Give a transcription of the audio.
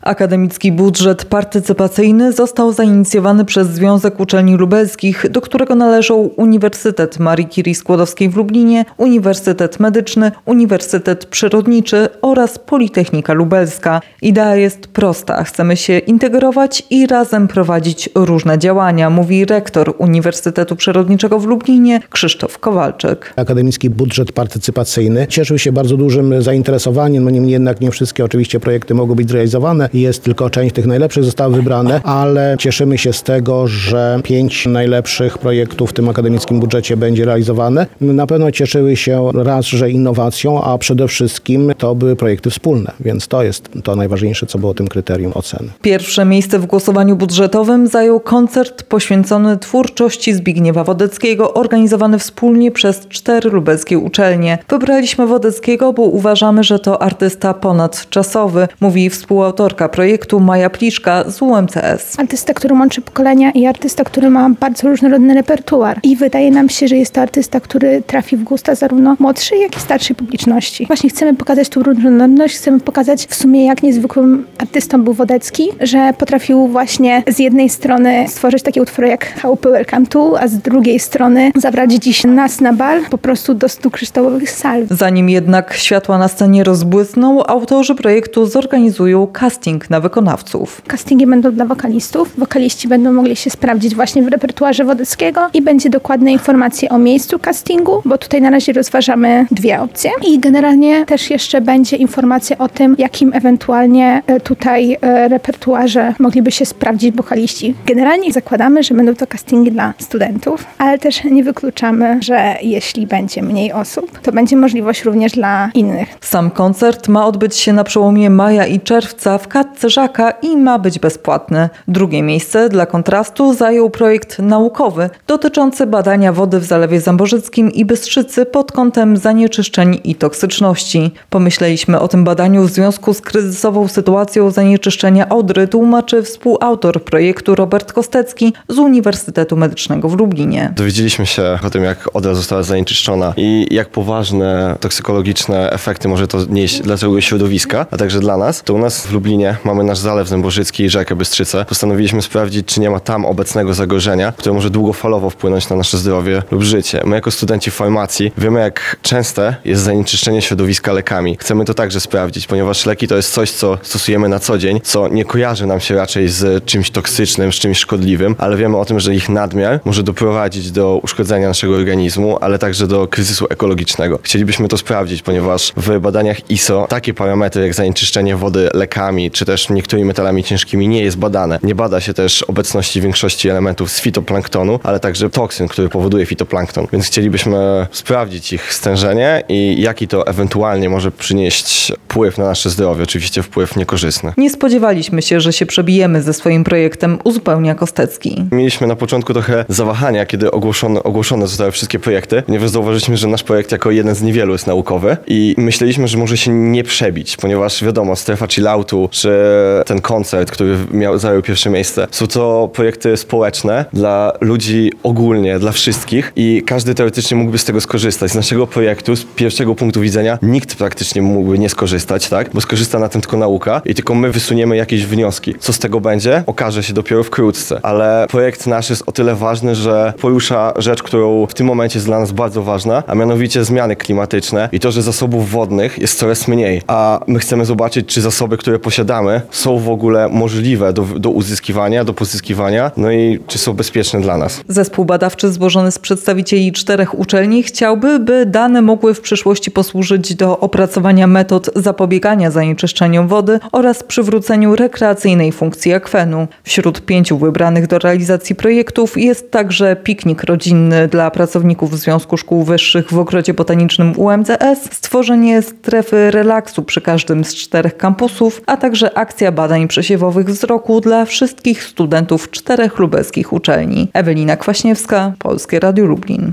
Akademicki budżet partycypacyjny został zainicjowany przez Związek Uczelni Lubelskich, do którego należą Uniwersytet Marii Curie Skłodowskiej w Lublinie, Uniwersytet Medyczny, Uniwersytet Przyrodniczy oraz Politechnika Lubelska. Idea jest prosta. Chcemy się integrować i razem prowadzić różne działania, mówi rektor Uniwersytetu Przyrodniczego w Lublinie Krzysztof Kowalczyk. Akademicki budżet partycypacyjny cieszył się bardzo dużym zainteresowaniem, niemniej jednak nie wszystkie oczywiście projekty mogą być zrealizowane. Jest tylko część tych najlepszych została wybrane, ale cieszymy się z tego, że 5 najlepszych projektów w tym akademickim budżecie będzie realizowane. Na pewno cieszyły się raz, że innowacją, a przede wszystkim to były projekty wspólne, więc to jest to najważniejsze, co było tym kryterium oceny. Pierwsze miejsce w głosowaniu budżetowym zajął koncert poświęcony twórczości Zbigniewa Wodeckiego, organizowany wspólnie przez 4 lubelskie uczelnie. Wybraliśmy Wodeckiego, bo uważamy, że to artysta ponadczasowy, mówi współautorka projektu Maja Pliszka z UMCS. Artysta, który łączy pokolenia i artysta, który ma bardzo różnorodny repertuar. I wydaje nam się, że jest to artysta, który trafi w gusta zarówno młodszej, jak i starszej publiczności. Właśnie chcemy pokazać tą różnorodność, chcemy pokazać w sumie, jak niezwykłym artystą był Wodecki, że potrafił właśnie z jednej strony stworzyć takie utwory jak Chałupy Welcome to, a z drugiej strony zabrać dziś nas na bal po prostu do 100 kryształowych sal. Zanim jednak światła na scenie rozbłysną, autorzy projektu zorganizują casting na wykonawców. Castingi będą dla wokalistów. Wokaliści będą mogli się sprawdzić właśnie w repertuarze Wodeckiego i będzie dokładne informacje o miejscu castingu, bo tutaj na razie rozważamy 2 opcje. I generalnie też jeszcze będzie informacja o tym, jakim ewentualnie tutaj repertuarze mogliby się sprawdzić wokaliści. Generalnie zakładamy, że będą to castingi dla studentów, ale też nie wykluczamy, że jeśli będzie mniej osób, to będzie możliwość również dla innych. Sam koncert ma odbyć się na przełomie maja i czerwca w Katce Żaka i ma być bezpłatny. Drugie miejsce dla kontrastu zajął projekt naukowy dotyczący badania wody w Zalewie Zamborzyckim i Bystrzycy pod kątem zanieczyszczeń i toksyczności. Pomyśleliśmy o tym badaniu w związku z kryzysową sytuacją zanieczyszczenia Odry, tłumaczy współautor projektu Robert Kostecki z Uniwersytetu Medycznego w Lublinie. Dowiedzieliśmy się o tym, jak Odra została zanieczyszczona i jak poważne toksykologiczne efekty może to nieść dla całego środowiska, a także dla nas. To u nas w Lublinie mamy nasz Zalew Zamborzycki i rzekę Bystrzycę. Postanowiliśmy sprawdzić, czy nie ma tam obecnego zagrożenia, które może długofalowo wpłynąć na nasze zdrowie lub życie. My jako studenci farmacji wiemy, jak częste jest zanieczyszczenie środowiska lekami. Chcemy to także sprawdzić, ponieważ leki to jest coś, co stosujemy na co dzień, co nie kojarzy nam się raczej z czymś toksycznym, z czymś szkodliwym, ale wiemy o tym, że ich nadmiar może doprowadzić do uszkodzenia naszego organizmu, ale także do kryzysu ekologicznego. Chcielibyśmy to sprawdzić, ponieważ w badaniach ISO takie parametry jak zanieczyszczenie wody lekami, czy też niektórymi metalami ciężkimi nie jest badane. Nie bada się też obecności większości elementów z fitoplanktonu, ale także toksyn, który powoduje fitoplankton. Więc chcielibyśmy sprawdzić ich stężenie i jaki to ewentualnie może przynieść wpływ na nasze zdrowie. Oczywiście wpływ niekorzystny. Nie spodziewaliśmy się, że się przebijemy ze swoim projektem, uzupełnia Kostecki. Mieliśmy na początku trochę zawahania, kiedy ogłoszone zostały wszystkie projekty, ponieważ zauważyliśmy, że nasz projekt jako jeden z niewielu jest naukowy i myśleliśmy, że może się nie przebić, ponieważ wiadomo, strefa chilloutu, czy ten koncert, który zajął pierwsze miejsce, są to projekty społeczne dla ludzi ogólnie, dla wszystkich i każdy teoretycznie mógłby z tego skorzystać. Z naszego projektu, z pierwszego punktu widzenia, nikt praktycznie mógłby nie skorzystać, tak? Bo skorzysta na tym tylko nauka i tylko my wysuniemy jakieś wnioski. Co z tego będzie? Okaże się dopiero wkrótce, ale projekt nasz jest o tyle ważny, że porusza rzecz, którą w tym momencie jest dla nas bardzo ważna, a mianowicie zmiany klimatyczne i to, że zasobów wodnych jest coraz mniej, a my chcemy zobaczyć, czy zasoby, które posiadamy, są w ogóle możliwe do uzyskiwania, do pozyskiwania, no i czy są bezpieczne dla nas. Zespół badawczy złożony z przedstawicieli 4 uczelni chciałby, by dane mogły w przyszłości posłużyć do opracowania metod zapobiegania zanieczyszczeniom wody oraz przywróceniu rekreacyjnej funkcji akwenu. Wśród 5 wybranych do realizacji projektów jest także piknik rodzinny dla pracowników Związku Szkół Wyższych w Ogrodzie Botanicznym UMCS, stworzenie strefy relaksu przy każdym z 4 kampusów, a także akcja badań przesiewowych wzroku dla wszystkich studentów 4 lubelskich uczelni. Ewelina Kwaśniewska, Polskie Radio Lublin.